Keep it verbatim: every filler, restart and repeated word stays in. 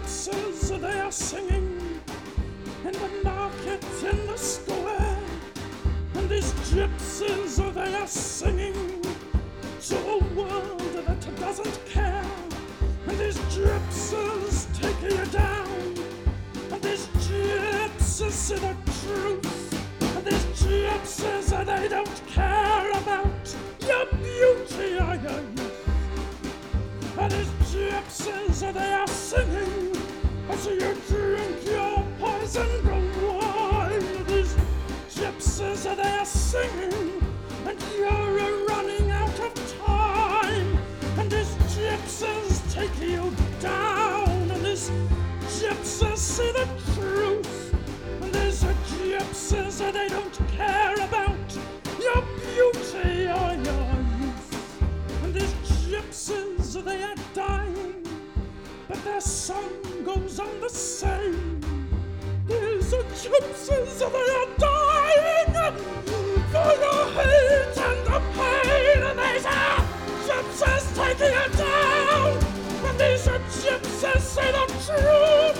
gypsies, they are singing in the market, in the square. And these gypsies, they are singing to a world that doesn't care. And these gypsies take you down. And these gypsies see the truth. And these gypsies, they don't care about your beauty or your youth. And these gypsies, they are singing as you drink your poisoned wine. These gypsies, they are singing, and you're running out of time. And these gypsies take you down. And these gypsies see the truth. And these gypsies, they don't care about your beauty or your youth. And these gypsies, they are dying, but their song goes on the same. These gypsies, they are dying for your hate and the pain. And these gypsies taking you down. And these gypsies say the truth.